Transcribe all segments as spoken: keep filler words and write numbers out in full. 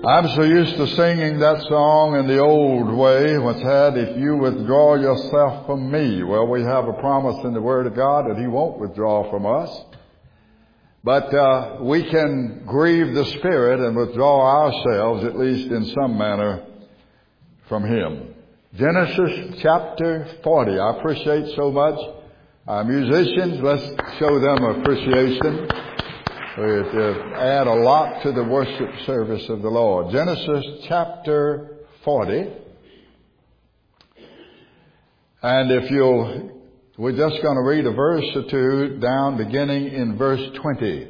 I'm so used to singing that song in the old way, which had, if you withdraw yourself from me. Well, we have a promise in the Word of God that He won't withdraw from us. But uh, we can grieve the Spirit and withdraw ourselves, at least in some manner, from Him. Genesis chapter forty. I appreciate so much our musicians. Let's show them appreciation. It uh, add a lot to the worship service of the Lord. Genesis chapter forty. And if you'll, we're just going to read a verse or two down beginning in verse twenty.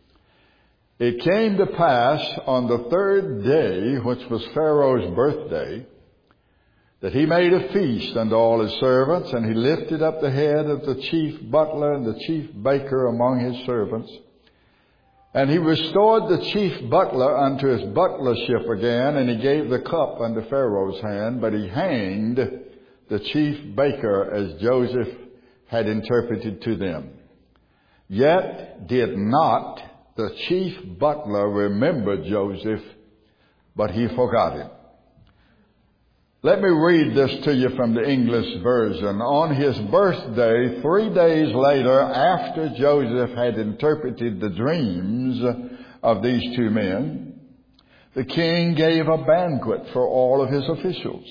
It came to pass on the third day, which was Pharaoh's birthday, that he made a feast unto all his servants, and he lifted up the head of the chief butler and the chief baker among his servants. And he restored the chief butler unto his butlership again, and he gave the cup unto Pharaoh's hand, but he hanged the chief baker as Joseph had interpreted to them. Yet did not the chief butler remember Joseph, but he forgot him. Let me read this to you from the English version. On his birthday, three days later, after Joseph had interpreted the dreams of these two men, the king gave a banquet for all of his officials.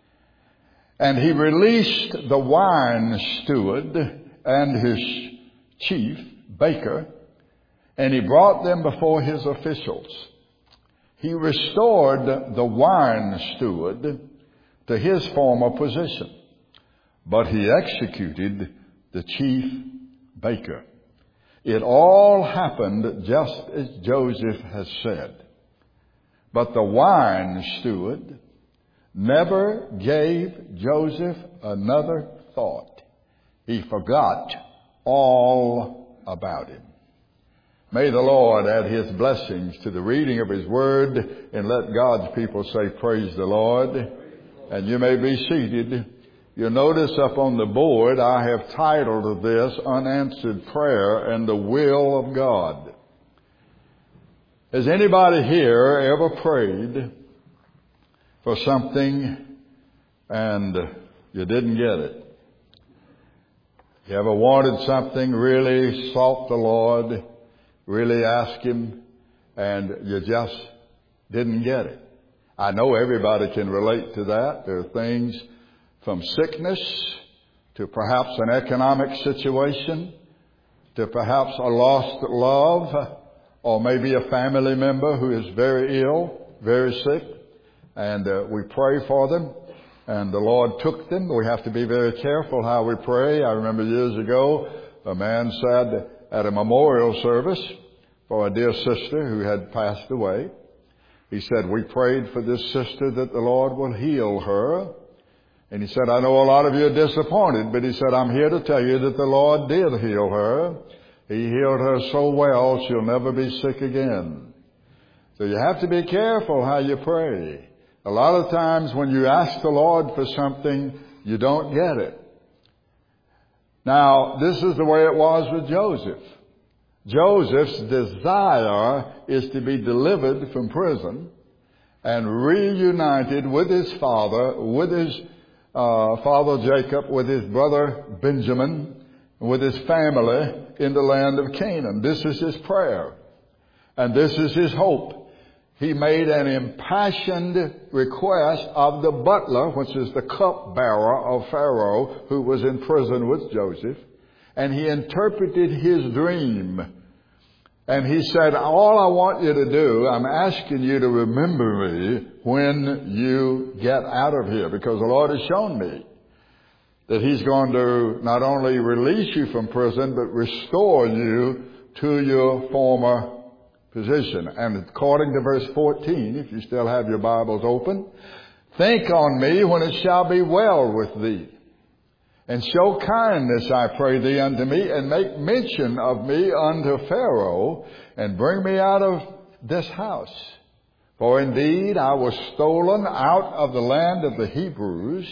And he released the wine steward and his chief baker, and he brought them before his officials. He restored the wine steward to his former position, but he executed the chief baker. It all happened just as Joseph has said. But the wine steward never gave Joseph another thought. He forgot all about him. May the Lord add His blessings to the reading of His Word, and let God's people say, praise the Lord. And you may be seated. You'll notice up on the board I have titled this Unanswered Prayer and the Will of God. Has anybody here ever prayed for something and you didn't get it? You ever wanted something, really sought the Lord, really asked Him, and you just didn't get it? I know everybody can relate to that. There are things from sickness to perhaps an economic situation to perhaps a lost love, or maybe a family member who is very ill, very sick, and uh, we pray for them, and the Lord took them. We have to be very careful how we pray. I remember years ago, a man said at a memorial service for a dear sister who had passed away, he said, we prayed for this sister that the Lord will heal her. And he said, I know a lot of you are disappointed, but he said, I'm here to tell you that the Lord did heal her. He healed her so well, she'll never be sick again. So you have to be careful how you pray. A lot of times when you ask the Lord for something, you don't get it. Now, this is the way it was with Joseph. Joseph's desire is to be delivered from prison and reunited with his father, with his uh, father Jacob, with his brother Benjamin, with his family in the land of Canaan. This is his prayer, and this is his hope. He made an impassioned request of the butler, which is the cupbearer of Pharaoh, who was in prison with Joseph. And he interpreted his dream. And he said, all I want you to do, I'm asking you to remember me when you get out of here. Because the Lord has shown me that He's going to not only release you from prison, but restore you to your former position. And according to verse fourteen, if you still have your Bibles open, think on me when it shall be well with thee. And show kindness, I pray thee, unto me, and make mention of me unto Pharaoh, and bring me out of this house. For indeed I was stolen out of the land of the Hebrews,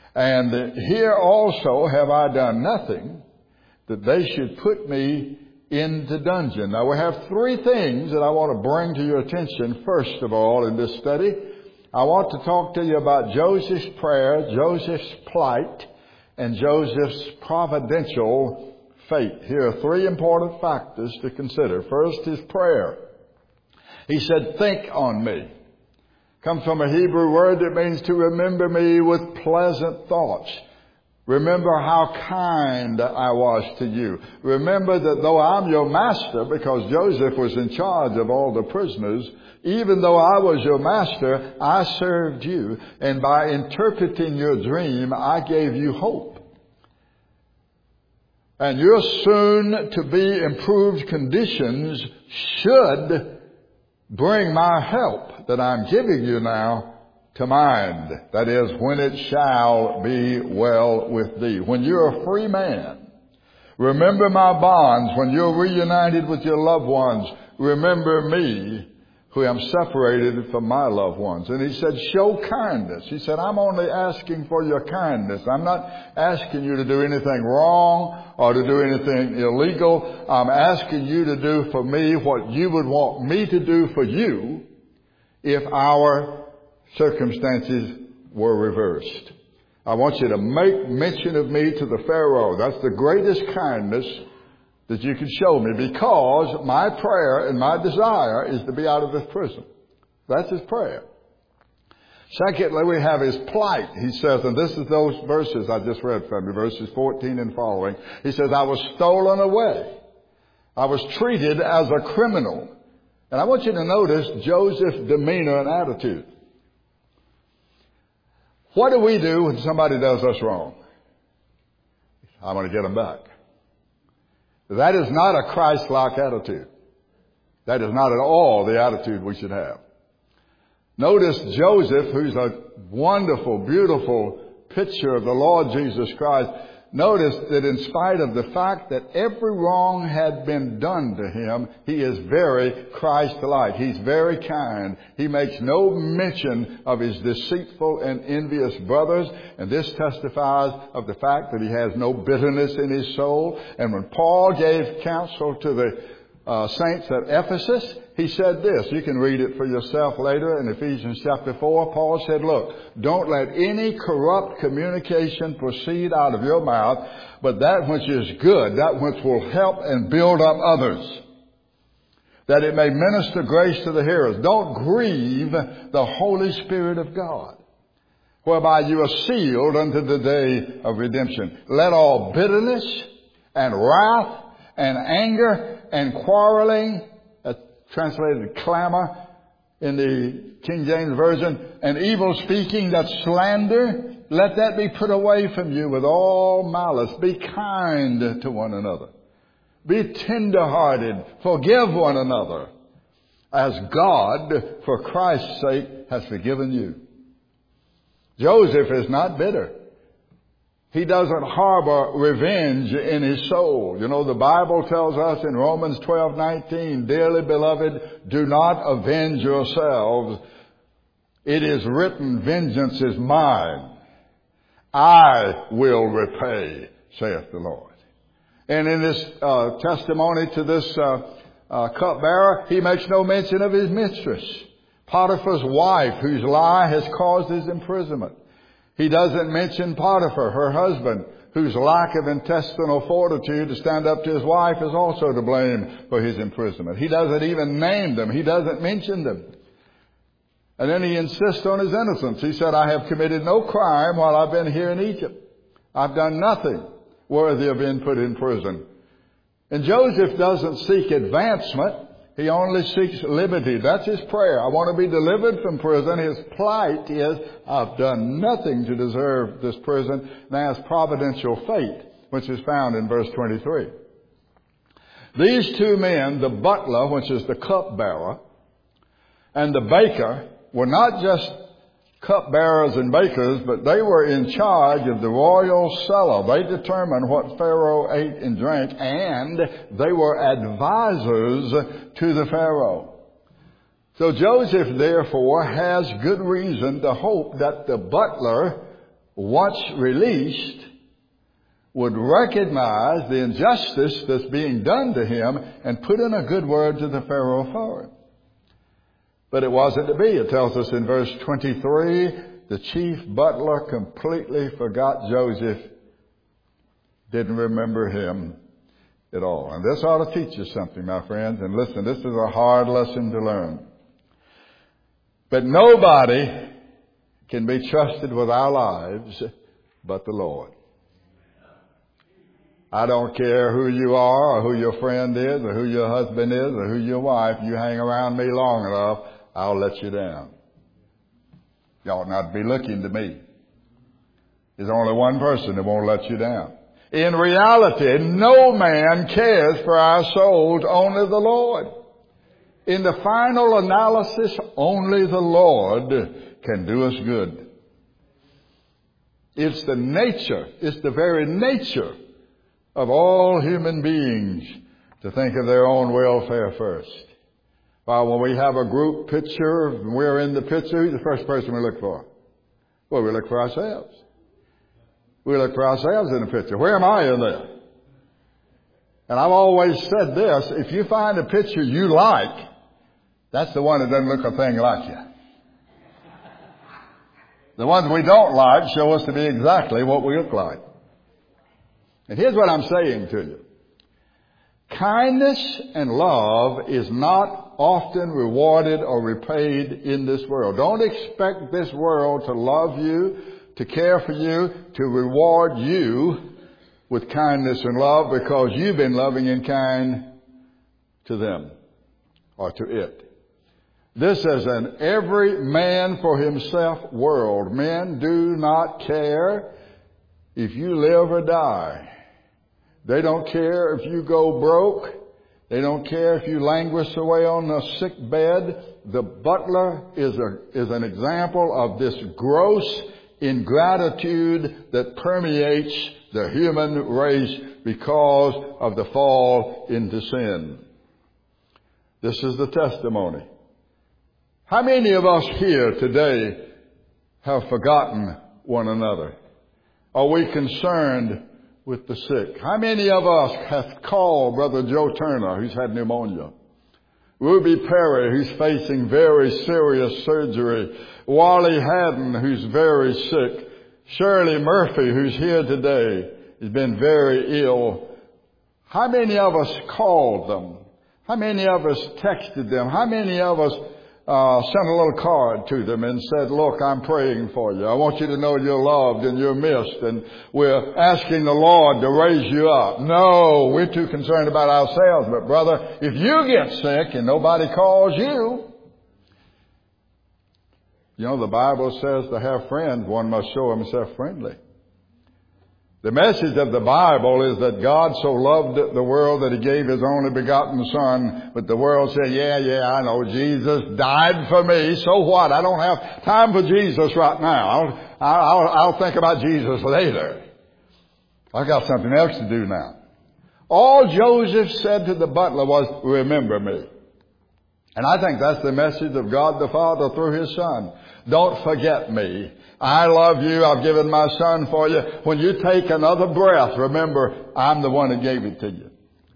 and here also have I done nothing, that they should put me in the dungeon. Now we have three things that I want to bring to your attention first of all in this study. I want to talk to you about Joseph's prayer, Joseph's plight, and Joseph's providential fate. Here are three important factors to consider. First, his prayer. He said, think on me. Comes from a Hebrew word that means to remember me with pleasant thoughts. Remember how kind I was to you. Remember that though I'm your master, because Joseph was in charge of all the prisoners, even though I was your master, I served you. And by interpreting your dream, I gave you hope. And your soon to be improved conditions should bring my help that I'm giving you now to mind. That is, when it shall be well with thee. When you're a free man, remember my bonds. When you're reunited with your loved ones, remember me, who am separated from my loved ones. And he said, show kindness. He said, I'm only asking for your kindness. I'm not asking you to do anything wrong or to do anything illegal. I'm asking you to do for me what you would want me to do for you if our circumstances were reversed. I want you to make mention of me to the Pharaoh. That's the greatest kindness that you can show me, because my prayer and my desire is to be out of this prison. That's his prayer. Secondly, we have his plight. He says, and this is those verses I just read from you, verses fourteen and following. He says, I was stolen away. I was treated as a criminal. And I want you to notice Joseph's demeanor and attitude. What do we do when somebody does us wrong? I'm going to get them back. That is not a Christ-like attitude. That is not at all the attitude we should have. Notice Joseph, who's a wonderful, beautiful picture of the Lord Jesus Christ. Notice that in spite of the fact that every wrong had been done to him, he is very Christ-like. He's very kind. He makes no mention of his deceitful and envious brothers. And this testifies of the fact that he has no bitterness in his soul. And when Paul gave counsel to the uh, saints at Ephesus, he said this. You can read it for yourself later in Ephesians chapter four. Paul said, look, don't let any corrupt communication proceed out of your mouth, but that which is good, that which will help and build up others, that it may minister grace to the hearers. Don't grieve the Holy Spirit of God, whereby you are sealed unto the day of redemption. Let all bitterness and wrath and anger and quarreling, translated clamor in the King James Version, and evil speaking, that slander, let that be put away from you with all malice. Be kind to one another. Be tender-hearted. Forgive one another, as God, for Christ's sake, has forgiven you. Joseph is not bitter. He doesn't harbor revenge in his soul. You know, the Bible tells us in Romans twelve nineteen, dearly beloved, do not avenge yourselves. It is written, vengeance is mine. I will repay, saith the Lord. And in this uh, testimony to this uh, uh, cupbearer, he makes no mention of his mistress, Potiphar's wife, whose lie has caused his imprisonment. He doesn't mention Potiphar, her husband, whose lack of intestinal fortitude to stand up to his wife is also to blame for his imprisonment. He doesn't even name them. He doesn't mention them. And then he insists on his innocence. He said, I have committed no crime while I've been here in Egypt. I've done nothing worthy of being put in prison. And Joseph doesn't seek advancement. He only seeks liberty. That's his prayer. I want to be delivered from prison. His plight is, I've done nothing to deserve this prison. Now his providential fate, which is found in verse twenty-three. These two men, the butler, which is the cupbearer, and the baker, were not just cupbearers and bakers, but they were in charge of the royal cellar. They determined what Pharaoh ate and drank, and they were advisors to the Pharaoh. So Joseph, therefore, has good reason to hope that the butler, once released, would recognize the injustice that's being done to him and put in a good word to the Pharaoh for it. But it wasn't to be. It tells us in verse twenty-three, the chief butler completely forgot Joseph, didn't remember him at all. And this ought to teach us something, my friends. And listen, this is a hard lesson to learn. But nobody can be trusted with our lives but the Lord. I don't care who you are or who your friend is or who your husband is or who your wife. You hang around me long enough, I'll let you down. You ought not be looking to me. There's only one person that won't let you down. In reality, no man cares for our souls, only the Lord. In the final analysis, only the Lord can do us good. It's the nature, it's the very nature of all human beings to think of their own welfare first. While when we have a group picture, we're in the picture, who's the first person we look for? Well, we look for ourselves. We look for ourselves in the picture. Where am I in there? And I've always said this, if you find a picture you like, that's the one that doesn't look a thing like you. The ones we don't like show us to be exactly what we look like. And here's what I'm saying to you. Kindness and love is not often rewarded or repaid in this world. Don't expect this world to love you, to care for you, to reward you with kindness and love because you've been loving and kind to them or to it. This is an every man for himself world. Men do not care if you live or die. They don't care if you go broke. They don't care if you languish away on a sick bed. The butler is a, is an example of this gross ingratitude that permeates the human race because of the fall into sin. This is the testimony. How many of us here today have forgotten one another? Are we concerned with the sick? How many of us have called Brother Joe Turner, who's had pneumonia? Ruby Perry, who's facing very serious surgery. Wally Haddon, who's very sick. Shirley Murphy, who's here today, has been very ill. How many of us called them? How many of us texted them? How many of us Uh, sent a little card to them and said, look, I'm praying for you. I want you to know you're loved and you're missed, and we're asking the Lord to raise you up. No, we're too concerned about ourselves. But brother, if you get sick and nobody calls you, you know, the Bible says to have friends, one must show himself friendly. The message of the Bible is that God so loved the world that He gave His only begotten Son. But the world said, yeah, yeah, I know, Jesus died for me. So what? I don't have time for Jesus right now. I'll, I'll, I'll think about Jesus later. I've got something else to do now. All Joseph said to the butler was, remember me. And I think that's the message of God the Father through His Son. Don't forget me. I love you. I've given my Son for you. When you take another breath, remember, I'm the one that gave it to you.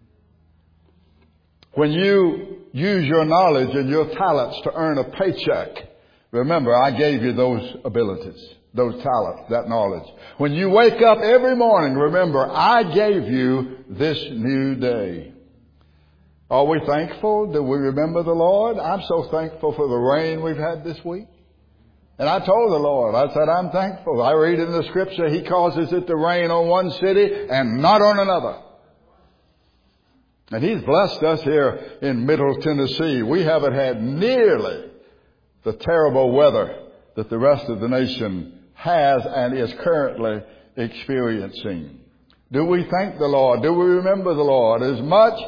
When you use your knowledge and your talents to earn a paycheck, remember, I gave you those abilities, those talents, that knowledge. When you wake up every morning, remember, I gave you this new day. Are we thankful? Do we remember the Lord? I'm so thankful for the rain we've had this week. And I told the Lord, I said, I'm thankful. I read in the Scripture, He causes it to rain on one city and not on another. And He's blessed us here in Middle Tennessee. We haven't had nearly the terrible weather that the rest of the nation has and is currently experiencing. Do we thank the Lord? Do we remember the Lord as much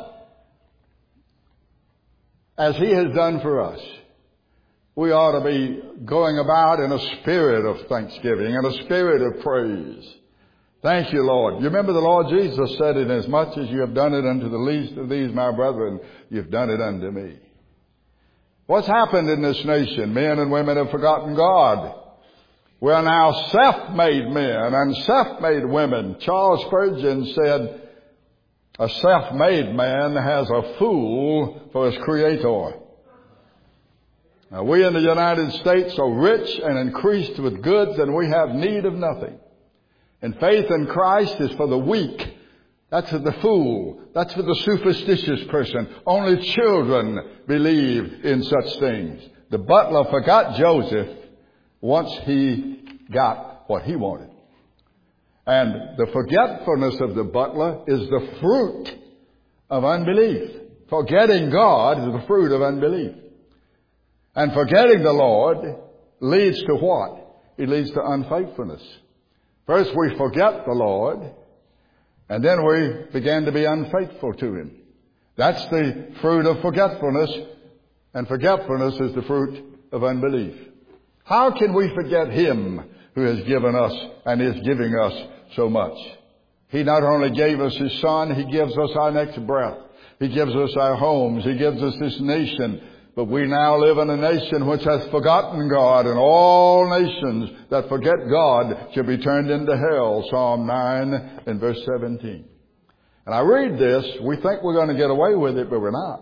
as He has done for us? We ought to be going about in a spirit of thanksgiving and a spirit of praise. Thank you, Lord. You remember the Lord Jesus said, inasmuch as you have done it unto the least of these, my brethren, you've done it unto me. What's happened in this nation? Men and women have forgotten God. We're now self-made men and self-made women. Charles Spurgeon said, a self-made man has a fool for his creator. Now, we in the United States are rich and increased with goods, and we have need of nothing. And faith in Christ is for the weak. That's for the fool. That's for the superstitious person. Only children believe in such things. The butler forgot Joseph once he got what he wanted. And the forgetfulness of the butler is the fruit of unbelief. Forgetting God is the fruit of unbelief. And forgetting the Lord leads to what? It leads to unfaithfulness. First we forget the Lord, and then we begin to be unfaithful to Him. That's the fruit of forgetfulness, and forgetfulness is the fruit of unbelief. How can we forget Him who has given us and is giving us so much? He not only gave us His Son, He gives us our next breath. He gives us our homes. He gives us this nation. But we now live in a nation which has forgotten God, and all nations that forget God shall be turned into hell. Psalm nine and verse seventeen. And I read this, we think we're going to get away with it, but we're not.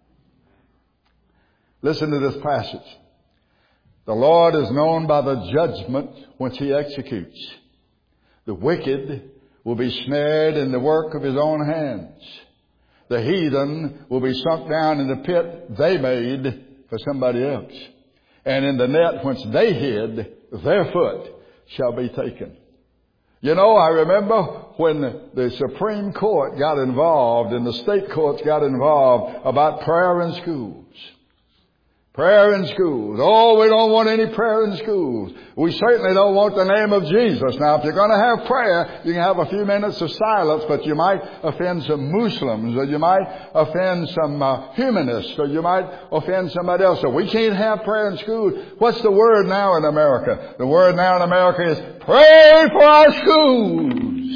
Listen to this passage. The Lord is known by the judgment which He executes. The wicked will be snared in the work of his own hands. The heathen will be sunk down in the pit they made for somebody else. And in the net whence they hid, their foot shall be taken. You know, I remember when the Supreme Court got involved and the state courts got involved about prayer in schools. Prayer in schools. Oh, we don't want any prayer in schools. We certainly don't want the name of Jesus. Now, if you're going to have prayer, you can have a few minutes of silence, but you might offend some Muslims, or you might offend some uh, humanists, or you might offend somebody else. So we can't have prayer in schools. What's the word now in America? The word now in America is pray for our schools.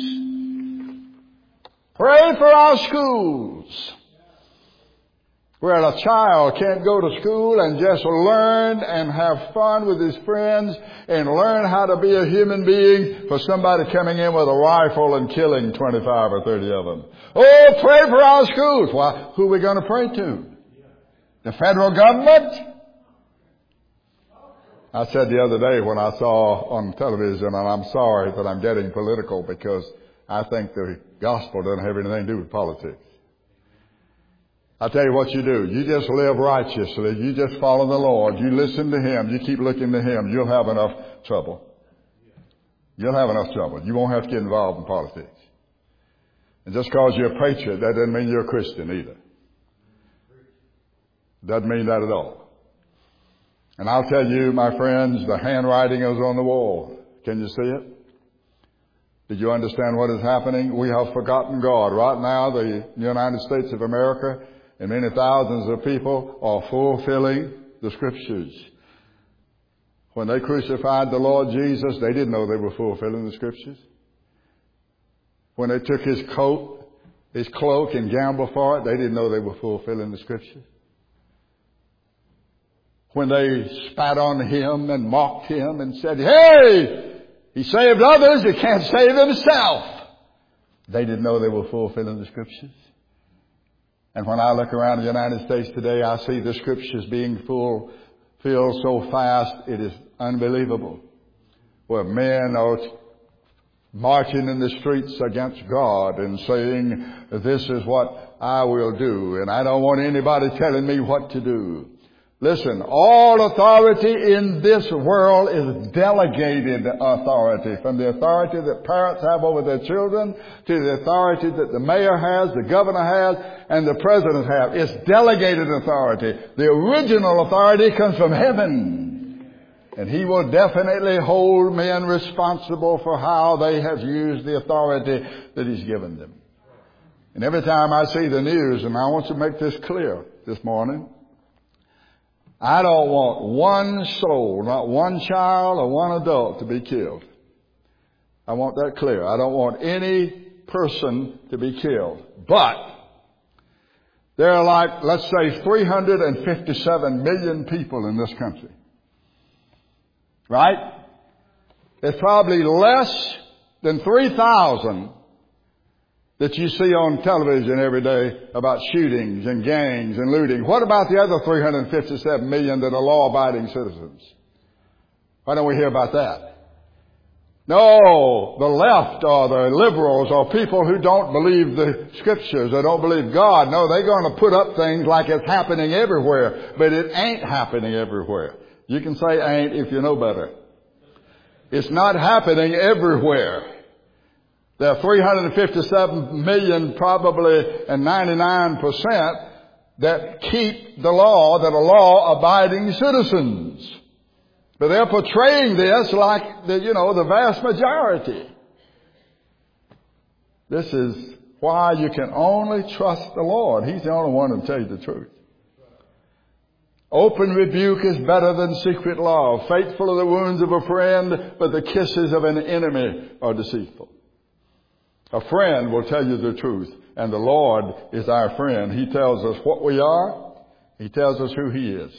Pray for our schools. Where a child can't go to school and just learn and have fun with his friends and learn how to be a human being for somebody coming in with a rifle and killing twenty-five or thirty of them. Oh, pray for our schools. Why, who are we going to pray to? The federal government? I said the other day when I saw on television, and I'm sorry that I'm getting political because I think the gospel doesn't have anything to do with politics. I'll tell you what you do. You just live righteously. You just follow the Lord. You listen to Him. You keep looking to Him. You'll have enough trouble. You'll have enough trouble. You won't have to get involved in politics. And just because you're a patriot, that doesn't mean you're a Christian either. Doesn't mean that at all. And I'll tell you, my friends, the handwriting is on the wall. Can you see it? Did you understand what is happening? We have forgotten God. Right now, the United States of America and many thousands of people are fulfilling the Scriptures. When they crucified the Lord Jesus, they didn't know they were fulfilling the Scriptures. When they took His coat, His cloak, and gambled for it, they didn't know they were fulfilling the Scriptures. When they spat on Him and mocked Him and said, hey, He saved others, He can't save Himself. They didn't know they were fulfilling the Scriptures. And when I look around the United States today, I see the Scriptures being fulfilled so fast, it is unbelievable. Where men are marching in the streets against God and saying, this is what I will do, and I don't want anybody telling me what to do. Listen, all authority in this world is delegated authority. From the authority that parents have over their children to the authority that the mayor has, the governor has, and the president have. It's delegated authority. The original authority comes from heaven. And He will definitely hold men responsible for how they have used the authority that He's given them. And every time I see the news, and I want to make this clear this morning, I don't want one soul, not one child or one adult to be killed. I want that clear. I don't want any person to be killed. But there are like, let's say, three hundred fifty-seven million people in this country. Right? There's probably less than three thousand that you see on television every day about shootings and gangs and looting. What about the other three hundred fifty-seven million that are law-abiding citizens? Why don't we hear about that? No, the left or the liberals or people who don't believe the Scriptures or don't believe God, no, they're going to put up things like it's happening everywhere, but it ain't happening everywhere. You can say ain't if you know better. It's not happening everywhere. There are three hundred fifty-seven million probably and ninety-nine percent that keep the law, that are law-abiding citizens. But they're portraying this like the, you know, the vast majority. This is why you can only trust the Lord. He's the only one who will tell you the truth. Open rebuke is better than secret love. Faithful are the wounds of a friend, but the kisses of an enemy are deceitful. A friend will tell you the truth, and the Lord is our friend. He tells us what we are. He tells us who He is.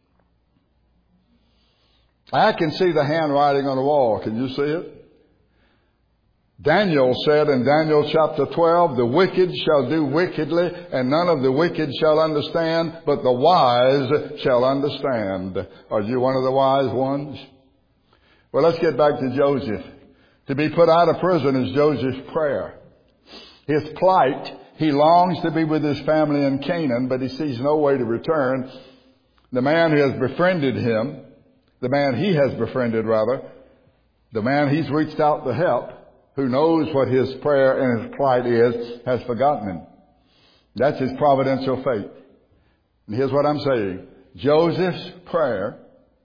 I can see the handwriting on the wall. Can you see it? Daniel said in Daniel chapter twelve, the wicked shall do wickedly, and none of the wicked shall understand, but the wise shall understand. Are you one of the wise ones? Well, let's get back to Joseph. To be put out of prison is Joseph's prayer. His plight, he longs to be with his family in Canaan, but he sees no way to return. The man who has befriended him, the man he has befriended rather, the man he's reached out to help, who knows what his prayer and his plight is, has forgotten him. That's his providential fate. And here's what I'm saying. Joseph's prayer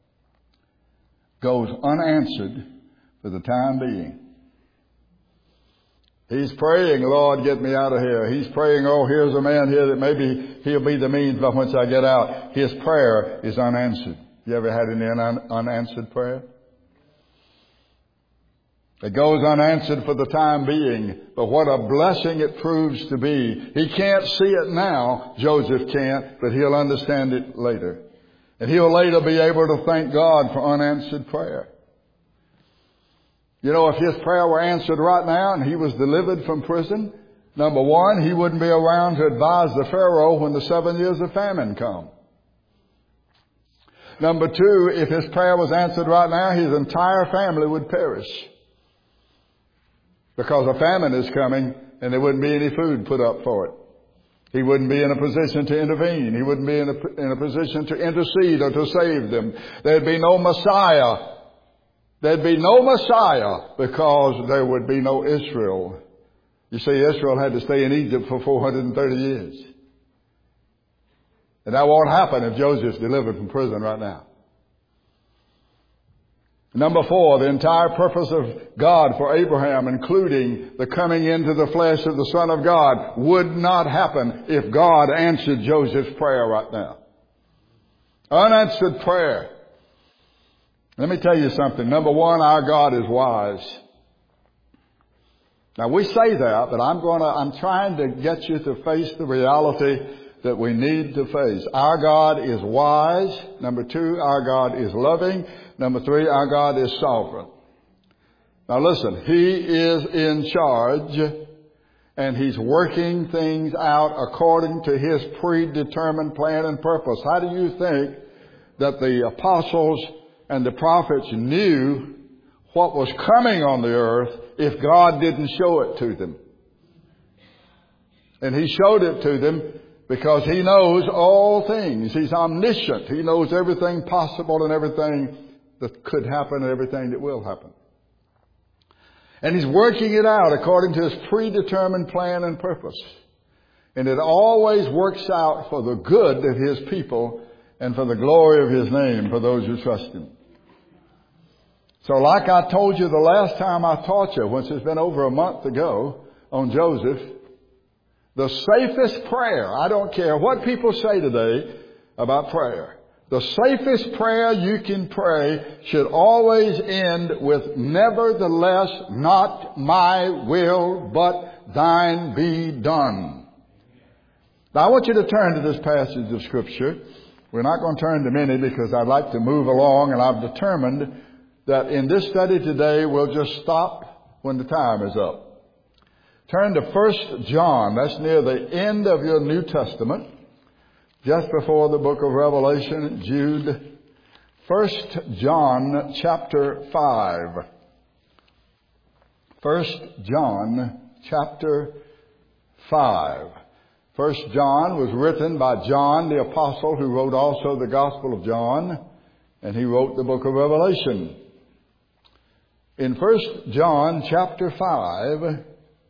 goes unanswered for the time being. He's praying, Lord, get me out of here. He's praying, oh, here's a man here that maybe he'll be the means by whence I get out. His prayer is unanswered. You ever had any un- unanswered prayer? It goes unanswered for the time being, but what a blessing it proves to be. He can't see it now, Joseph can't, but he'll understand it later. And he'll later be able to thank God for unanswered prayer. You know, if his prayer were answered right now and he was delivered from prison, number one, he wouldn't be around to advise the Pharaoh when the seven years of famine come. Number two, if his prayer was answered right now, his entire family would perish. Because a famine is coming and there wouldn't be any food put up for it. He wouldn't be in a position to intervene. He wouldn't be in a, in a position to intercede or to save them. There'd be no Messiah. There'd be no Messiah because there would be no Israel. You see, Israel had to stay in Egypt for four hundred thirty years. And that won't happen if Joseph's delivered from prison right now. Number four, the entire purpose of God for Abraham, including the coming into the flesh of the Son of God, would not happen if God answered Joseph's prayer right now. Unanswered prayer. Let me tell you something. Number one, our God is wise. Now we say that, but I'm going to, I'm trying to get you to face the reality that we need to face. Our God is wise. Number two, our God is loving. Number three, our God is sovereign. Now listen, He is in charge and He's working things out according to His predetermined plan and purpose. How do you think that the apostles and the prophets knew what was coming on the earth if God didn't show it to them? And He showed it to them because He knows all things. He's omniscient. He knows everything possible and everything that could happen and everything that will happen. And He's working it out according to His predetermined plan and purpose. And it always works out for the good of His people and for the glory of His name for those who trust Him. So like I told you the last time I taught you, which has been over a month ago, on Joseph, the safest prayer, I don't care what people say today about prayer, the safest prayer you can pray should always end with, nevertheless, not my will, but thine be done. Now I want you to turn to this passage of Scripture. We're not going to turn to many because I'd like to move along, and I've determined that in this study today we'll just stop when the time is up. Turn to First John. That's near the end of your New Testament, just before the book of Revelation, Jude. First John chapter five. First John chapter five. First John was written by John the Apostle, who wrote also the Gospel of John, and he wrote the book of Revelation. In First John chapter five,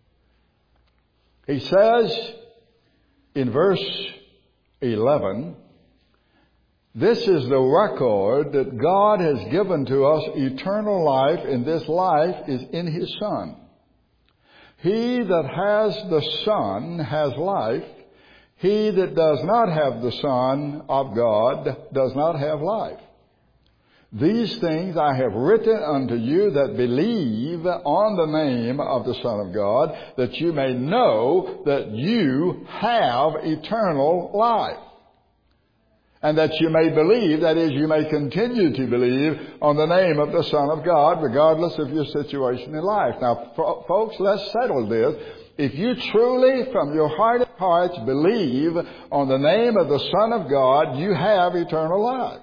he says in verse eleven, "This is the record that God has given to us eternal life, and this life is in His Son. He that has the Son has life. He that does not have the Son of God does not have life. These things I have written unto you that believe on the name of the Son of God, that you may know that you have eternal life. And that you may believe, that is, you may continue to believe on the name of the Son of God, regardless of your situation in life." Now, folks, let's settle this. If you truly, from your heart of hearts, believe on the name of the Son of God, you have eternal life.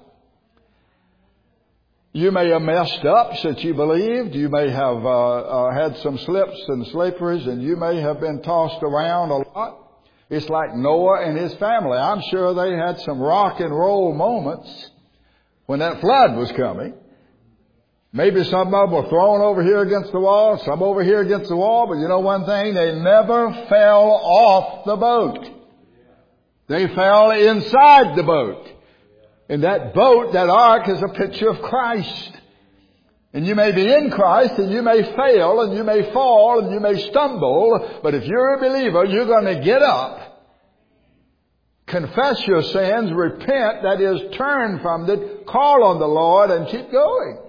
You may have messed up since you believed. You may have uh, uh, had some slips and slipperies, and you may have been tossed around a lot. It's like Noah and his family. I'm sure they had some rock and roll moments when that flood was coming. Maybe some of them were thrown over here against the wall, some over here against the wall, but you know one thing? They never fell off the boat. They fell inside the boat. And that boat, that ark, is a picture of Christ. And you may be in Christ, and you may fail, and you may fall, and you may stumble, but if you're a believer, you're going to get up, confess your sins, repent, that is, turn from it, call on the Lord, and keep going.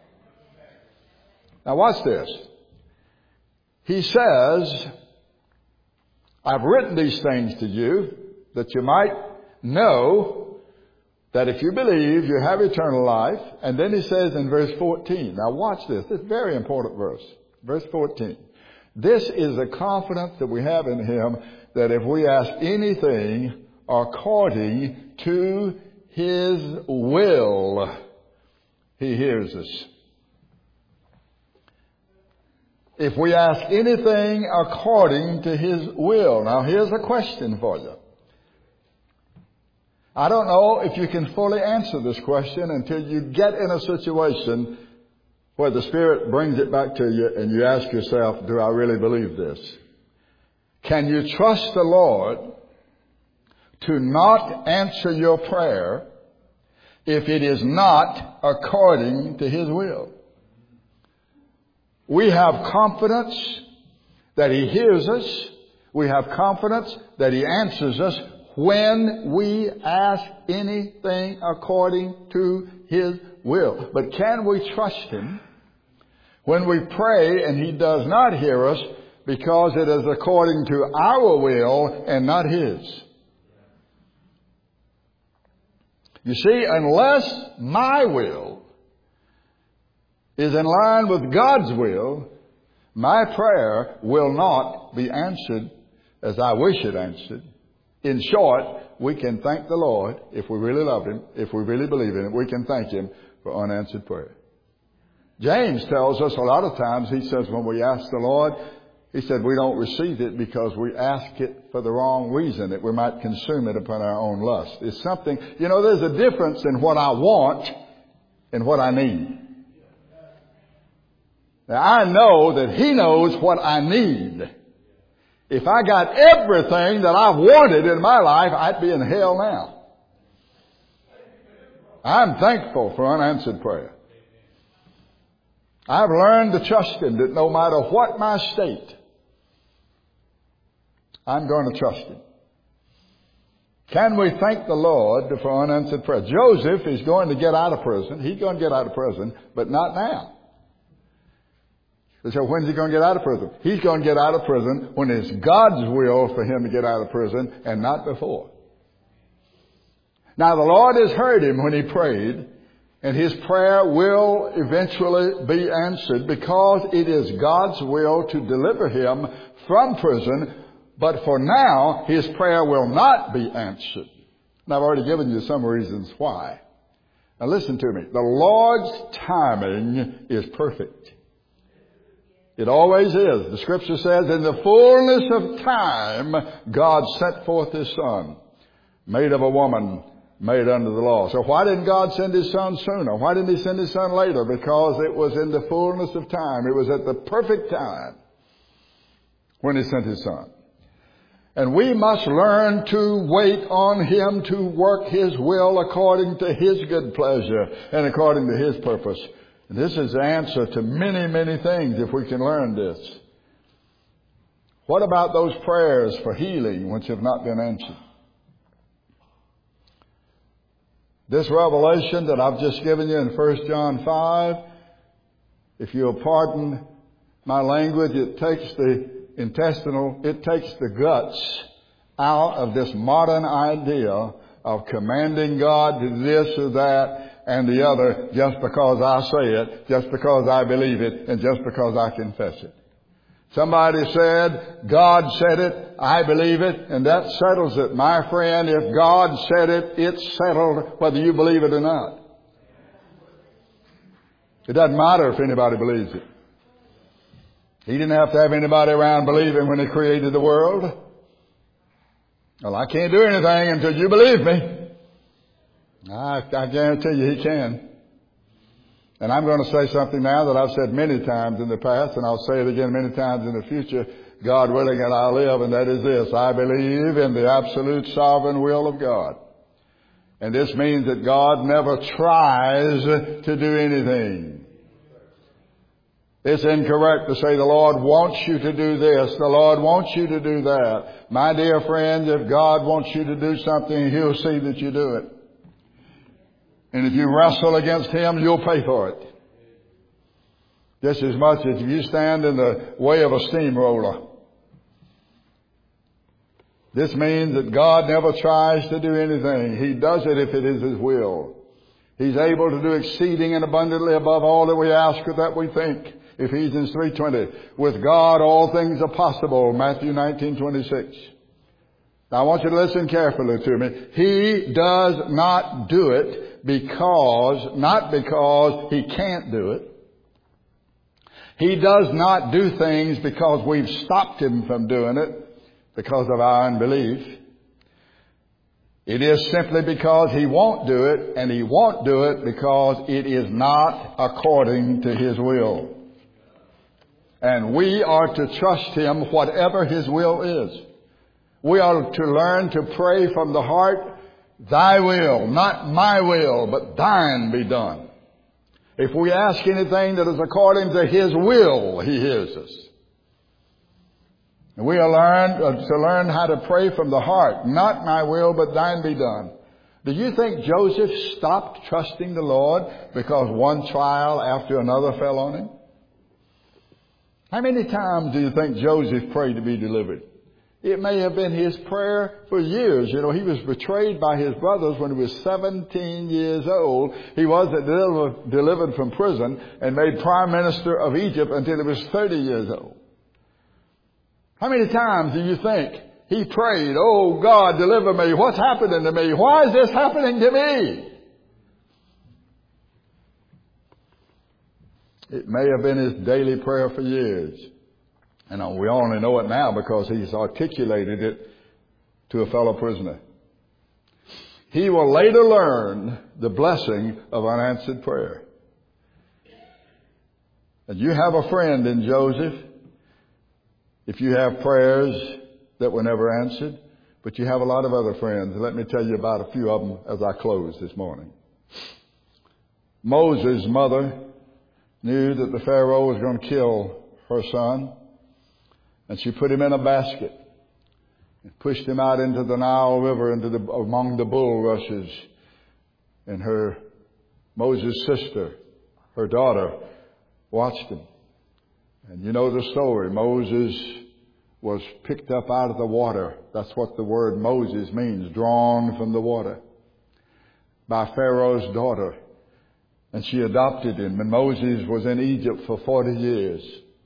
Now watch this. He says, "I've written these things to you that you might know that if you believe, you have eternal life." And then he says in verse fourteen, now watch this. This is a very important verse. Verse fourteen. "This is the confidence that we have in Him, that if we ask anything according to His will, He hears us." If we ask anything according to His will. Now here's a question for you. I don't know if you can fully answer this question until you get in a situation where the Spirit brings it back to you and you ask yourself, do I really believe this? Can you trust the Lord to not answer your prayer if it is not according to His will? We have confidence that He hears us. We have confidence that He answers us when we ask anything according to His will. But can we trust Him when we pray and He does not hear us because it is according to our will and not His? You see, unless my will is in line with God's will, my prayer will not be answered as I wish it answered. In short, we can thank the Lord if we really love Him, if we really believe in Him. We can thank Him for unanswered prayer. James tells us a lot of times, he says when we ask the Lord, he said we don't receive it because we ask it for the wrong reason, that we might consume it upon our own lust. It's something, you know, there's a difference in what I want and what I need. Now, I know that He knows what I need. If I got everything that I've wanted in my life, I'd be in hell now. I'm thankful for unanswered prayer. I've learned to trust Him that no matter what my state, I'm going to trust Him. Can we thank the Lord for unanswered prayer? Joseph is going to get out of prison. He's going to get out of prison, but not now. So when's he going to get out of prison? He's going to get out of prison when it's God's will for him to get out of prison and not before. Now the Lord has heard him when he prayed, And his prayer will eventually be answered because it is God's will to deliver him from prison. But for now, his prayer will not be answered. And I've already given you some reasons why. Now listen to me. The Lord's timing is perfect. It always is. The Scripture says, in the fullness of time, God sent forth his Son, made of a woman, made under the law. So why didn't God send his Son sooner? Why didn't he send his Son later? Because it was in the fullness of time. It was at the perfect time when he sent his Son. And we must learn to wait on him to work his will according to his good pleasure and according to his purpose. And this is the answer to many, many things if we can learn this. What about those prayers for healing which have not been answered? This revelation that I've just given you in First John five, if you'll pardon my language, it takes the intestinal, it takes the guts out of this modern idea of commanding God to this or that and the other just because I say it, just because I believe it, and just because I confess it. Somebody said, God said it, I believe it, and that settles it. My friend, if God said it, it's settled whether you believe it or not. It doesn't matter if anybody believes it. He didn't have to have anybody around believing when he created the world. Well, I can't do anything until you believe me. I, I guarantee you he can. And I'm going to say something now that I've said many times in the past, and I'll say it again many times in the future, God willing and I'll live, and that is this. I believe in the absolute sovereign will of God. And this means that God never tries to do anything. It's incorrect to say the Lord wants you to do this, the Lord wants you to do that. My dear friend, if God wants you to do something, he'll see that you do it. And if you wrestle against him, you'll pay for it. Just as much as if you stand in the way of a steamroller. This means that God never tries to do anything. He does it if it is his will. He's able to do exceeding and abundantly above all that we ask or that we think. Ephesians three twenty. With God all things are possible. Matthew nineteen twenty-six. Now I want you to listen carefully to me. He does not do it because, not because he can't do it. He does not do things because we've stopped him from doing it because of our unbelief. It is simply because he won't do it, and he won't do it because it is not according to his will. And we are to trust him whatever his will is. We are to learn to pray from the heart, thy will, not my will, but thine be done. If we ask anything that is according to his will, he hears us. And we are learned uh, to learn how to pray from the heart, not my will, but thine be done. Do you think Joseph stopped trusting the Lord because one trial after another fell on him? How many times do you think Joseph prayed to be delivered? It may have been his prayer for years. You know, he was betrayed by his brothers when he was seventeen years old. He wasn't delivered, delivered from prison and made prime minister of Egypt until he was thirty years old. How many times do you think he prayed, oh God, deliver me. What's happening to me? Why is this happening to me? It may have been his daily prayer for years. And we only know it now because he's articulated it to a fellow prisoner. He will later learn the blessing of unanswered prayer. And you have a friend in Joseph. If you have prayers that were never answered, but you have a lot of other friends. Let me tell you about a few of them as I close this morning. Moses' mother knew that the Pharaoh was going to kill her son. And she put him in a basket and pushed him out into the Nile River, into the, among the bulrushes. And her, Moses' sister, her daughter, watched him. And you know the story. Moses was picked up out of the water. That's what the word Moses means, drawn from the water, by Pharaoh's daughter. And she adopted him. And Moses was in Egypt for forty years.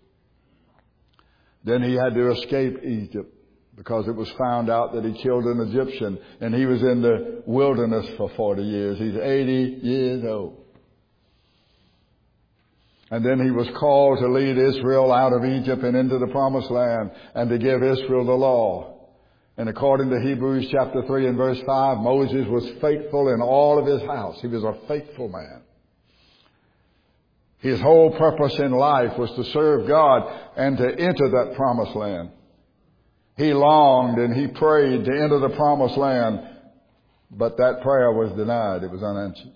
Then he had to escape Egypt because it was found out that he killed an Egyptian. And he was in the wilderness for forty years. He's eighty years old. And then he was called to lead Israel out of Egypt and into the promised land and to give Israel the law. And according to Hebrews chapter three and verse five, Moses was faithful in all of his house. He was a faithful man. His whole purpose in life was to serve God and to enter that promised land. He longed and he prayed to enter the promised land, but that prayer was denied. It was unanswered.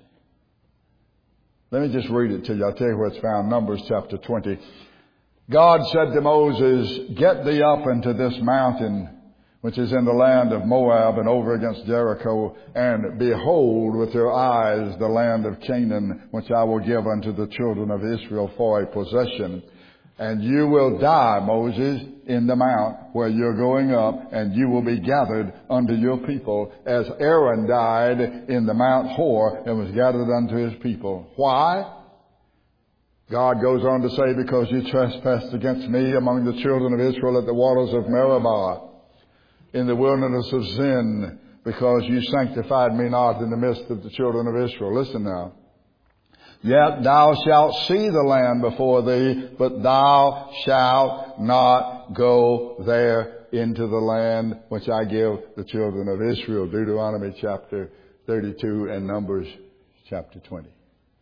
Let me just read it to you. I'll tell you where it's found. Numbers chapter twenty. God said to Moses, "Get thee up into this mountain, which is in the land of Moab and over against Jericho, and behold with your eyes the land of Canaan, which I will give unto the children of Israel for a possession. And you will die, Moses, in the mount where you're going up, and you will be gathered unto your people, as Aaron died in the Mount Hor and was gathered unto his people." Why? God goes on to say, "Because you trespassed against me among the children of Israel at the waters of Meribah, in the wilderness of Zin, because you sanctified me not in the midst of the children of Israel." Listen now. "Yet thou shalt see the land before thee, but thou shalt not go there into the land which I give the children of Israel." Deuteronomy chapter thirty-two and Numbers chapter twenty.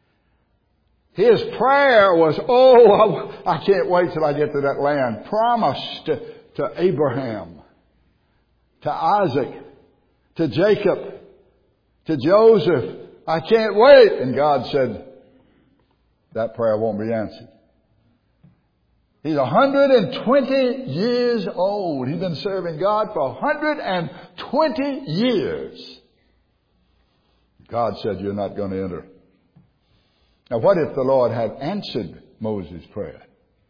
His prayer was, oh, I can't wait till I get to that land promised to, to Abraham, to Isaac, to Jacob, to Joseph. I can't wait. And God said, that prayer won't be answered. He's one hundred twenty years old. He's been serving God for one hundred twenty years. God said, "You're not going to enter." Now, what if the Lord had answered Moses' prayer?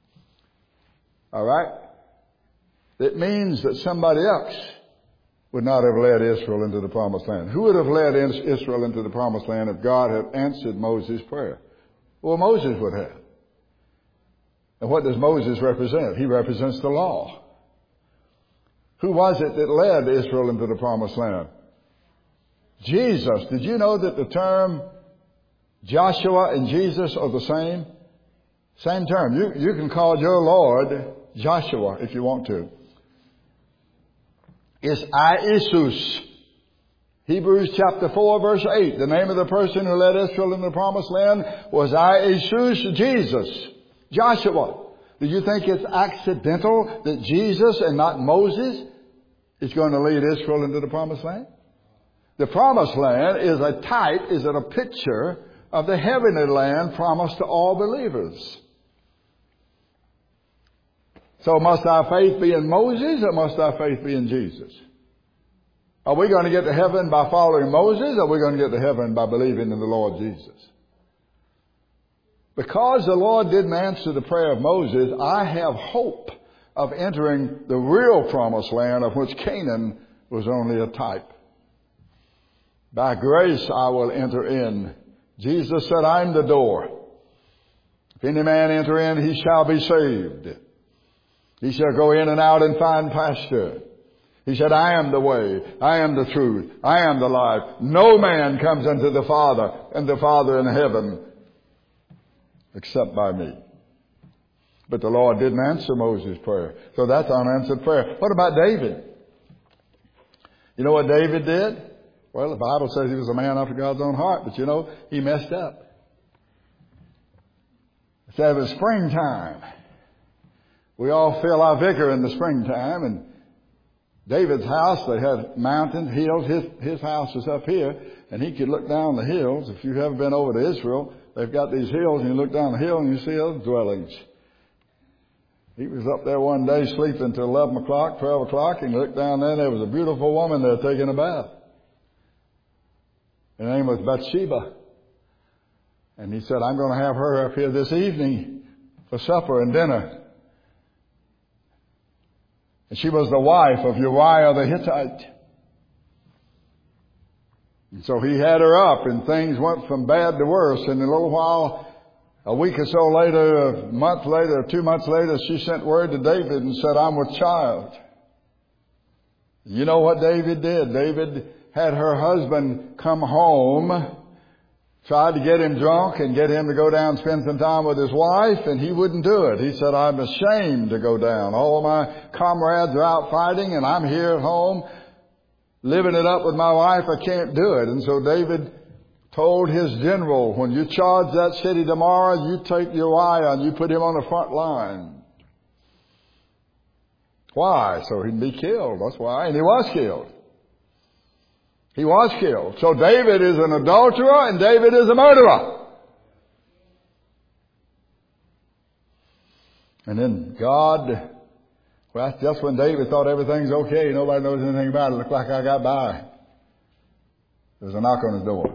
All right? It means that somebody else would not have led Israel into the promised land. Who would have led Israel into the promised land if God had answered Moses' prayer? Well, Moses would have. And what does Moses represent? He represents the law. Who was it that led Israel into the promised land? Jesus. Did you know that the term Joshua and Jesus are the same? Same term. You, you can call your Lord Joshua if you want to. It's Iesous. Hebrews chapter four verse eight. The name of the person who led Israel in the promised land was Iesous, Jesus. Joshua. Do you think it's accidental that Jesus and not Moses is going to lead Israel into the promised land? The promised land is a type, is it a picture of the heavenly land promised to all believers. So must our faith be in Moses or must our faith be in Jesus? Are we going to get to heaven by following Moses, or are we going to get to heaven by believing in the Lord Jesus? Because the Lord didn't answer the prayer of Moses, I have hope of entering the real promised land, of which Canaan was only a type. By grace I will enter in. Jesus said, "I'm the door. If any man enter in, he shall be saved. He shall go in and out and find pasture." He said, "I am the way, I am the truth, I am the life. No man comes unto the Father and the Father in heaven except by me." But the Lord didn't answer Moses' prayer. So that's unanswered prayer. What about David? You know what David did? Well, the Bible says he was a man after God's own heart, but you know, he messed up. It said it was springtime. We all feel our vigor in the springtime, and David's house, they had mountains, hills. His, his house is up here, and he could look down the hills. If you haven't been over to Israel, they've got these hills, and you look down the hill and you see other dwellings. He was up there one day sleeping till eleven o'clock, twelve o'clock, and he looked down there, and there was a beautiful woman there taking a bath. Her name was Bathsheba. And he said, "I'm going to have her up here this evening for supper and dinner." And she was the wife of Uriah the Hittite. And so he had her up, and things went from bad to worse. And in a little while, a week or so later, a month later, two months later, she sent word to David and said, I'm with child. You know what David did? David had her husband come home, tried to get him drunk and get him to go down and spend some time with his wife, and he wouldn't do it. He said, I'm ashamed to go down. All my comrades are out fighting, and I'm here at home living it up with my wife. I can't do it. And so David told his general, when you charge that city tomorrow, you take Uriah and you put him on the front line. Why? So he'd be killed. That's why. And he was killed. He was killed. So David is an adulterer and David is a murderer. And then God, well, just when David thought everything's okay, nobody knows anything about it. Looked like I got by. There was a knock on his door.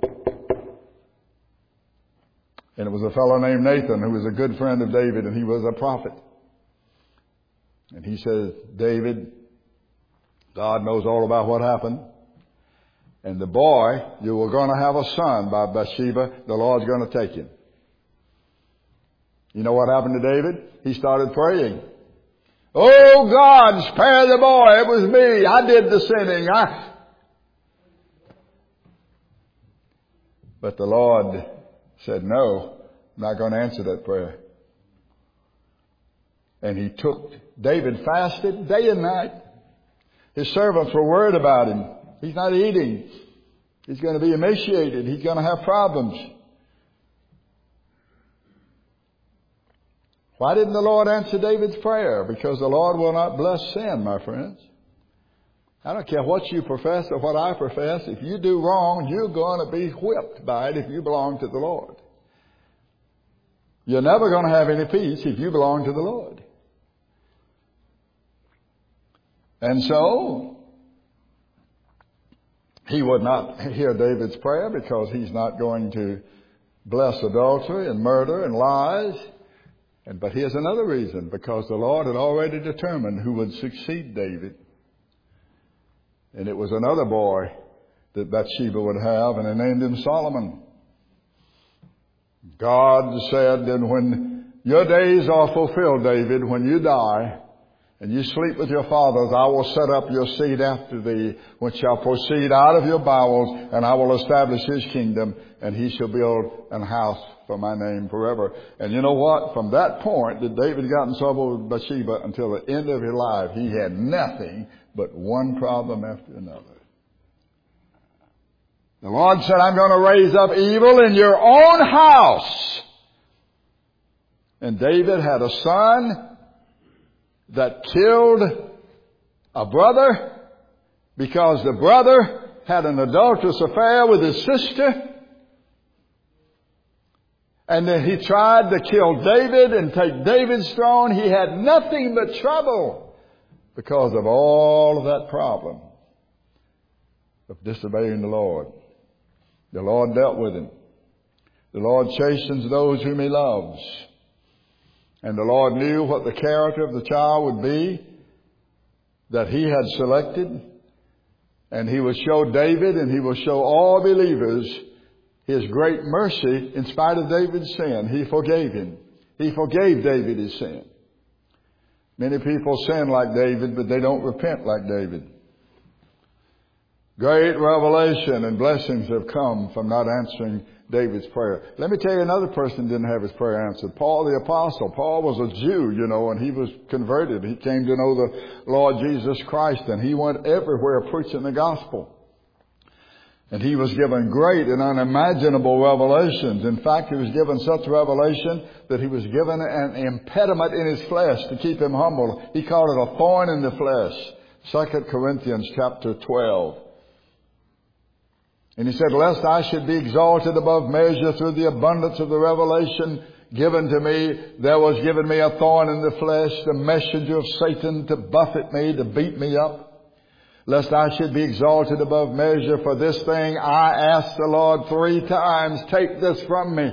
And it was a fellow named Nathan who was a good friend of David, and he was a prophet. And he says, David, God knows all about what happened. And the boy, you were going to have a son by Bathsheba. The Lord's going to take him. You know what happened to David? He started praying. Oh God, spare the boy. It was me. I did the sinning. I... But the Lord said, no, I'm not going to answer that prayer. And he took, David fasted day and night. His servants were worried about him. He's not eating. He's going to be emaciated. He's going to have problems. Why didn't the Lord answer David's prayer? Because the Lord will not bless sin, my friends. I don't care what you profess or what I profess. If you do wrong, you're going to be whipped by it if you belong to the Lord. You're never going to have any peace if you belong to the Lord. And so, he would not hear David's prayer because he's not going to bless adultery and murder and lies. And, but here's another reason, because the Lord had already determined who would succeed David. And it was another boy that Bathsheba would have, and they named him Solomon. God said, and when your days are fulfilled, David, when you die, and you sleep with your fathers, I will set up your seed after thee, which shall proceed out of your bowels, and I will establish his kingdom, and he shall build an house for my name forever. And you know what? From that point that David got in trouble with Bathsheba until the end of his life, he had nothing but one problem after another. The Lord said, I'm going to raise up evil in your own house. And David had a son that killed a brother because the brother had an adulterous affair with his sister. And then he tried to kill David and take David's throne. He had nothing but trouble because of all of that problem of disobeying the Lord. The Lord dealt with him. The Lord chastens those whom he loves. And the Lord knew what the character of the child would be that he had selected. And he would show David and he will show all believers his great mercy in spite of David's sin. He forgave him. He forgave David his sin. Many people sin like David, but they don't repent like David. Great revelation and blessings have come from not answering David's prayer. Let me tell you another person didn't have his prayer answered. Paul the Apostle. Paul was a Jew, you know, and he was converted. He came to know the Lord Jesus Christ, and he went everywhere preaching the gospel. And he was given great and unimaginable revelations. In fact, he was given such revelation that he was given an impediment in his flesh to keep him humble. He called it a thorn in the flesh. Second Corinthians chapter twelve. And he said, lest I should be exalted above measure through the abundance of the revelation given to me, there was given me a thorn in the flesh, the messenger of Satan to buffet me, to beat me up. Lest I should be exalted above measure, for this thing I asked the Lord three times, take this from me.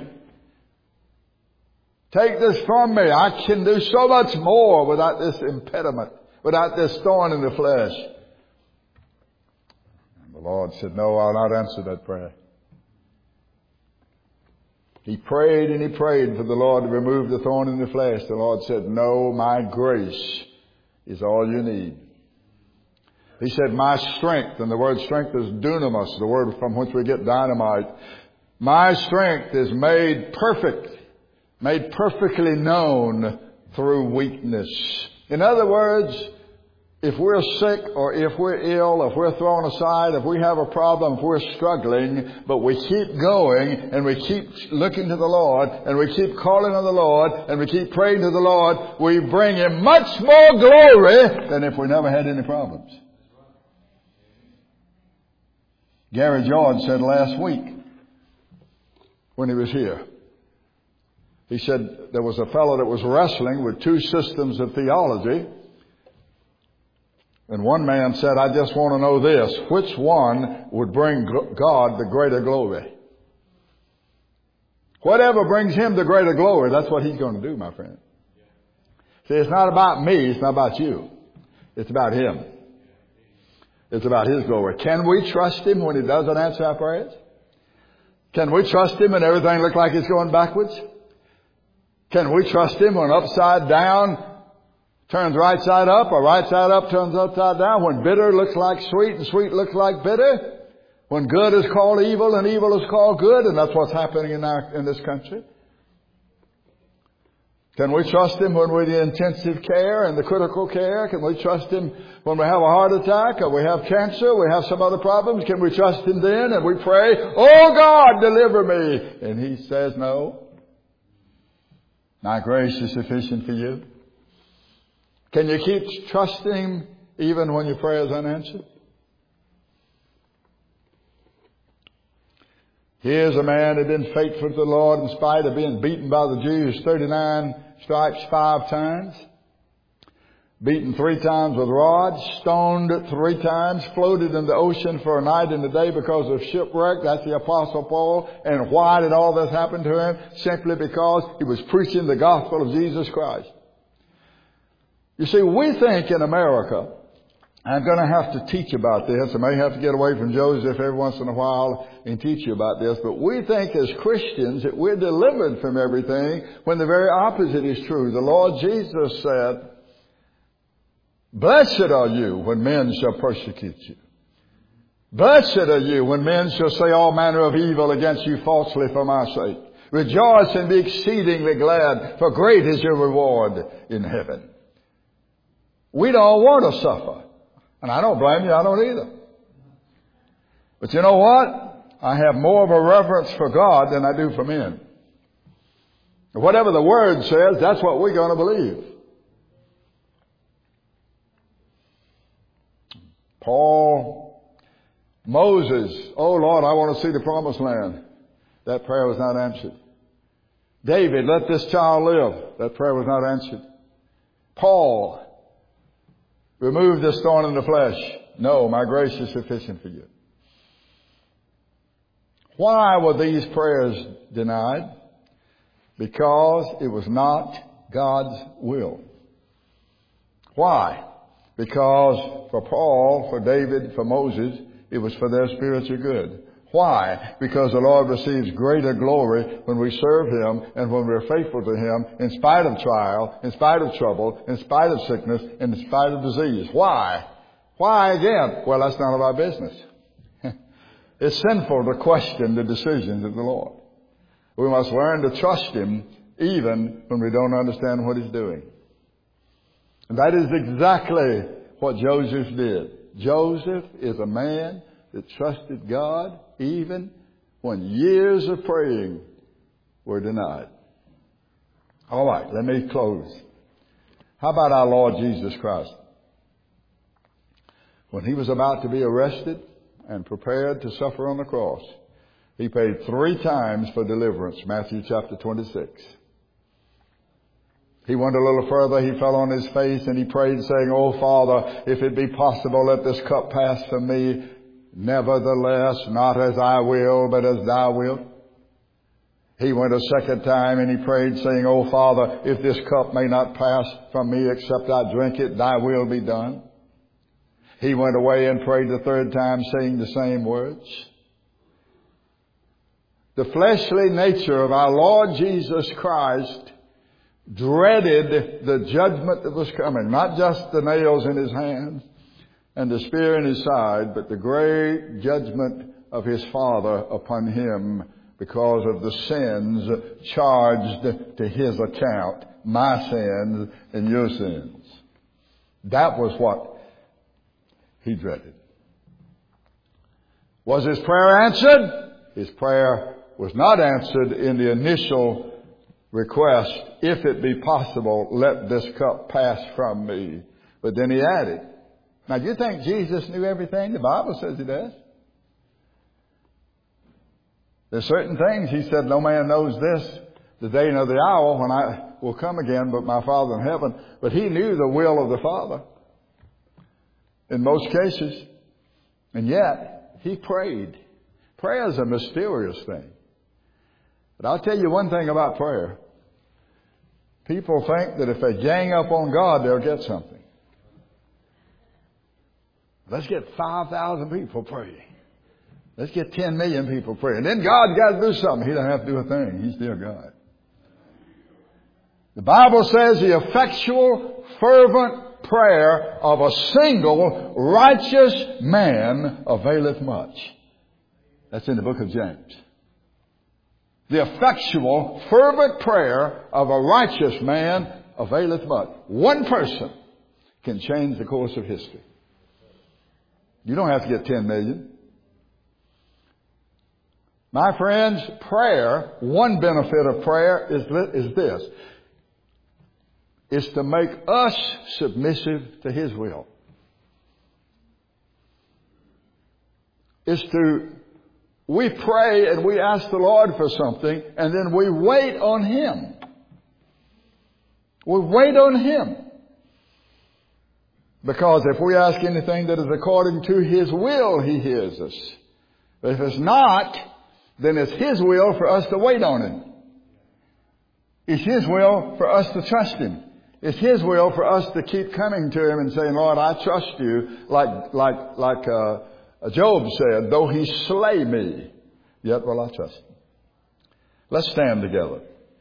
Take this from me. I can do so much more without this impediment, without this thorn in the flesh. And the Lord said, no, I'll not answer that prayer. He prayed and he prayed for the Lord to remove the thorn in the flesh. The Lord said, no, my grace is all you need. He said, my strength, and the word strength is dunamis, the word from which we get dynamite. My strength is made perfect, made perfectly known through weakness. In other words, if we're sick or if we're ill, if we're thrown aside, if we have a problem, if we're struggling, but we keep going and we keep looking to the Lord and we keep calling on the Lord and we keep praying to the Lord, we bring Him much more glory than if we never had any problems. Gary George said last week when he was here, he said there was a fellow that was wrestling with two systems of theology. And one man said, I just want to know this. Which one would bring God the greater glory? Whatever brings Him the greater glory, that's what He's going to do, my friend. See, it's not about me. It's not about you. It's about Him. It's about His glory. Can we trust Him when He doesn't answer our prayers? Can we trust Him when everything looks like it's going backwards? Can we trust Him when upside down turns right side up, or right side up turns upside down? When bitter looks like sweet and sweet looks like bitter? When good is called evil and evil is called good? And that's what's happening in our, in this country. Can we trust Him when we're in the intensive care and the critical care? Can we trust Him when we have a heart attack or we have cancer, we have some other problems? Can we trust Him then? And we pray, oh God, deliver me. And He says, no. My grace is sufficient for you. Can you keep trusting even when your prayer is unanswered? Here's a man who had been faithful to the Lord in spite of being beaten by the Jews thirty-nine stripes five times. Beaten three times with rods, stoned three times, floated in the ocean for a night and a day because of shipwreck. That's the Apostle Paul. And why did all this happen to him? Simply because he was preaching the gospel of Jesus Christ. You see, we think in America, I'm going to have to teach about this. I may have to get away from Joseph every once in a while and teach you about this. But we think as Christians that we're delivered from everything when the very opposite is true. The Lord Jesus said, blessed are you when men shall persecute you. Blessed are you when men shall say all manner of evil against you falsely for my sake. Rejoice and be exceedingly glad, for great is your reward in heaven. We don't want to suffer. And I don't blame you. I don't either. But you know what? I have more of a reverence for God than I do for men. Whatever the Word says, that's what we're going to believe. Paul, Moses, oh Lord, I want to see the promised land. That prayer was not answered. David, let this child live. That prayer was not answered. Paul, remove this thorn in the flesh. No, my grace is sufficient for you. Why were these prayers denied? Because it was not God's will. Why? Because for Paul, for David, for Moses, it was for their spiritual good. Why? Because the Lord receives greater glory when we serve Him and when we're faithful to Him in spite of trial, in spite of trouble, in spite of sickness, and in spite of disease. Why? Why again? Well, that's none of our business. It's sinful to question the decisions of the Lord. We must learn to trust Him even when we don't understand what He's doing. And that is exactly what Joseph did. Joseph is a man that trusted God even when years of praying were denied. All right, let me close. How about our Lord Jesus Christ? When He was about to be arrested and prepared to suffer on the cross, He paid three times for deliverance, Matthew chapter twenty-six. He went a little further, he fell on his face and he prayed saying, oh Father, if it be possible, let this cup pass from me. Nevertheless, not as I will, but as Thou wilt. He went a second time and he prayed saying, oh Father, if this cup may not pass from me except I drink it, Thy will be done. He went away and prayed the third time, saying the same words. The fleshly nature of our Lord Jesus Christ dreaded the judgment that was coming. Not just the nails in his hands and the spear in his side, but the great judgment of his Father upon him because of the sins charged to his account. My sins and your sins. That was what he dreaded. Was his prayer answered? His prayer was not answered in the initial request, if it be possible, let this cup pass from me. But then he added. Now, do you think Jesus knew everything? The Bible says he does. There's certain things he said, no man knows this, the day nor the hour when I will come again, but my Father in heaven. But he knew the will of the Father in most cases. And yet, he prayed. Prayer is a mysterious thing. But I'll tell you one thing about prayer. People think that if they gang up on God, they'll get something. Let's get five thousand people praying. Let's get ten million people praying. Then God's got to do something. He doesn't have to do a thing. He's still God. The Bible says the effectual, fervent prayer of a single righteous man availeth much. That's in the book of James. The effectual, fervent prayer of a righteous man availeth much. One person can change the course of history. You don't have to get ten million. My friends, prayer, one benefit of prayer is, is this. It's to make us submissive to His will. It's to, we pray and we ask the Lord for something and then we wait on Him. We wait on Him. Because if we ask anything that is according to His will, He hears us. But if it's not, then it's His will for us to wait on Him. It's His will for us to trust Him. It's His will for us to keep coming to Him and saying, Lord, I trust You, like like like uh, Job said, though He slay me, yet will I trust Him. Let's stand together.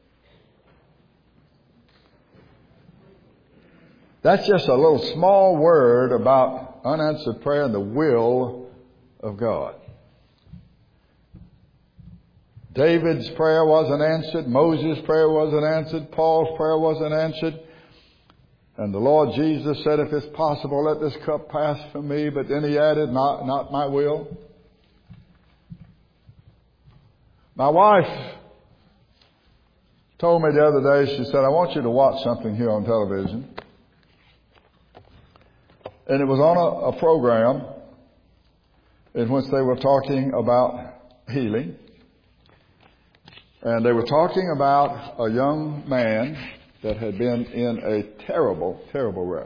That's just a little small word about unanswered prayer and the will of God. David's prayer wasn't answered. Moses' prayer wasn't answered. Paul's prayer wasn't answered. And the Lord Jesus said, if it's possible, let this cup pass from me. But then He added, not, not my will. My wife told me the other day, she said, I want you to watch something here on television. And it was on a, a program in which they were talking about healing. And they were talking about a young man that had been in a terrible, terrible wreck.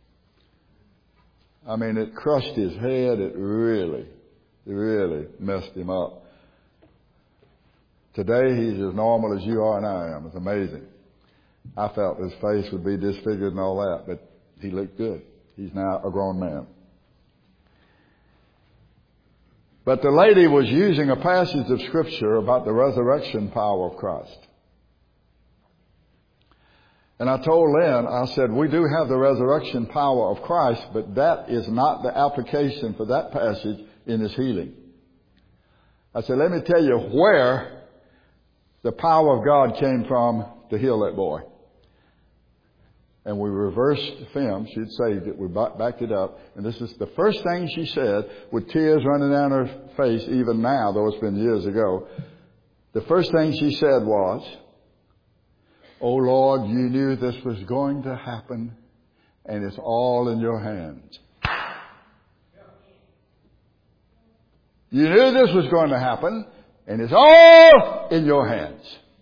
I mean, it crushed his head. It really, really messed him up. Today, he's as normal as you are and I am. It's amazing. I felt his face would be disfigured and all that, but he looked good. He's now a grown man. But the lady was using a passage of Scripture about the resurrection power of Christ. And I told Lynn, I said, we do have the resurrection power of Christ, but that is not the application for that passage in His healing. I said, let me tell you where the power of God came from to heal that boy. And we reversed the film. She'd saved it. We backed it up. And this is the first thing she said, with tears running down her face, even now, though it's been years ago. The first thing she said was, oh Lord, You knew this was going to happen, and it's all in Your hands. You knew this was going to happen, and it's all in Your hands.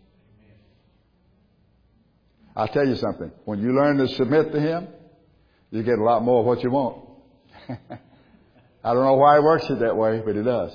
I'll tell you something. When you learn to submit to Him, you get a lot more of what you want. I don't know why He works it that way, but He does.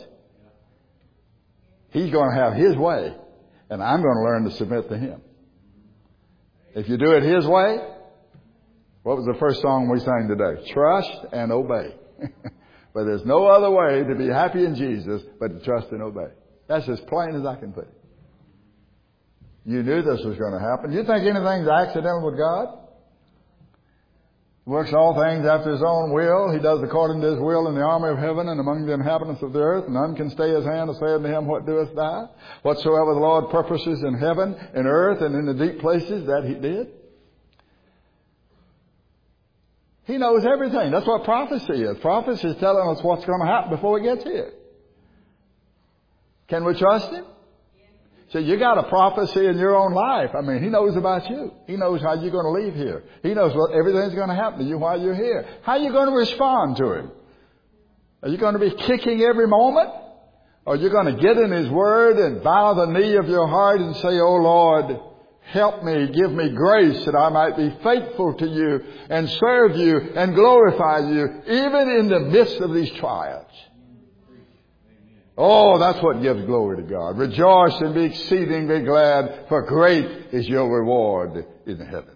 He's going to have His way, and I'm going to learn to submit to Him. If you do it His way, what was the first song we sang today? Trust and obey. But there's no other way to be happy in Jesus but to trust and obey. That's as plain as I can put it. You knew this was going to happen. You think anything's accidental with God? Works all things after His own will. He does according to His will in the army of heaven and among the inhabitants of the earth. None can stay His hand or say unto Him, what doest thou? Whatsoever the Lord purposes in heaven and earth and in the deep places, that He did. He knows everything. That's what prophecy is. Prophecy is telling us what's going to happen before it gets here. Can we trust Him? So you got a prophecy in your own life. I mean, He knows about you. He knows how you're going to leave here. He knows what everything's going to happen to you while you're here. How are you going to respond to Him? Are you going to be kicking every moment? Or are you going to get in His Word and bow the knee of your heart and say, oh Lord, help me, give me grace that I might be faithful to You and serve You and glorify You even in the midst of these trials. Oh, that's what gives glory to God. Rejoice and be exceedingly glad, for great is your reward in heaven.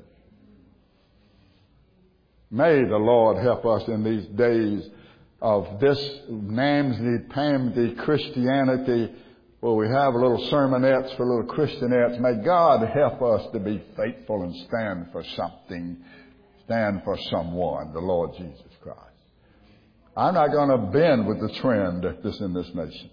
May the Lord help us in these days of this namesy-pamsy Christianity, where we have little sermonettes for little Christianettes. May God help us to be faithful and stand for something, stand for someone, the Lord Jesus Christ. I'm not going to bend with the trend that's in this nation.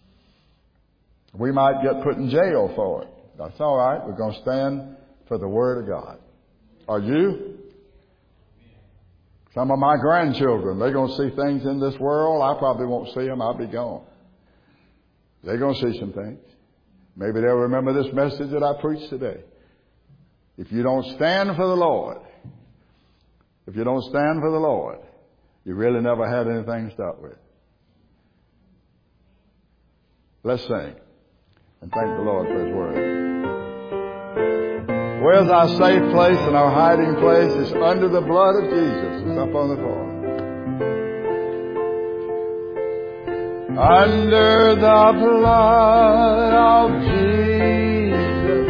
We might get put in jail for it. That's all right. We're going to stand for the Word of God. Are you? Some of my grandchildren, they're going to see things in this world. I probably won't see them. I'll be gone. They're going to see some things. Maybe they'll remember this message that I preached today. If you don't stand for the Lord, if you don't stand for the Lord, you really never had anything to start with. Let's sing and thank the Lord for His Word. Where's our safe place and our hiding place? It's under the blood of Jesus. It's up on the floor. Under the blood of Jesus,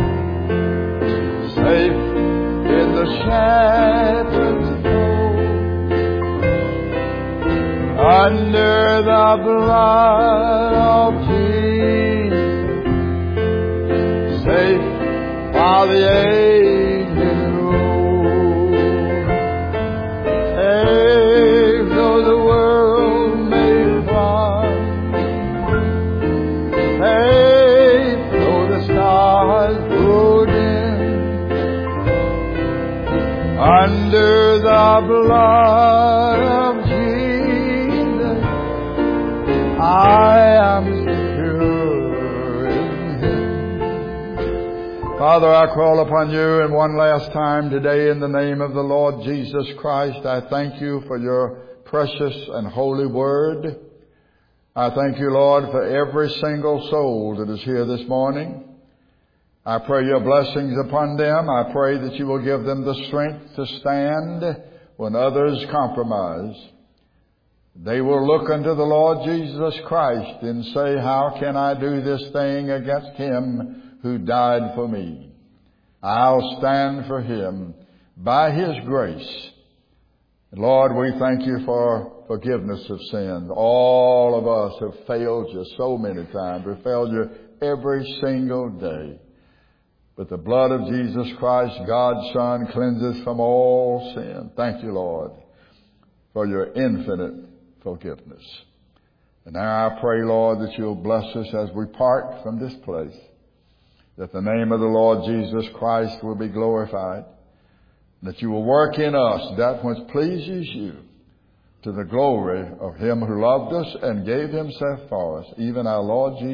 safe in the shepherd's under the blood of Jesus, safe while the angels roll. Safe though the world may run, safe though the stars grow dim, under the blood of Jesus, I am secure in Him. Father, I call upon You in one last time today in the name of the Lord Jesus Christ. I thank You for Your precious and holy Word. I thank You, Lord, for every single soul that is here this morning. I pray Your blessings upon them. I pray that You will give them the strength to stand when others compromise. They will look unto the Lord Jesus Christ and say, how can I do this thing against Him who died for me? I'll stand for Him by His grace. Lord, we thank You for forgiveness of sins. All of us have failed You so many times. We failed You every single day. But the blood of Jesus Christ, God's Son, cleanses from all sin. Thank You, Lord, for Your infinite forgiveness. And now I pray, Lord, that You'll bless us as we part from this place, that the name of the Lord Jesus Christ will be glorified, that You will work in us that which pleases You, to the glory of Him who loved us and gave Himself for us, even our Lord Jesus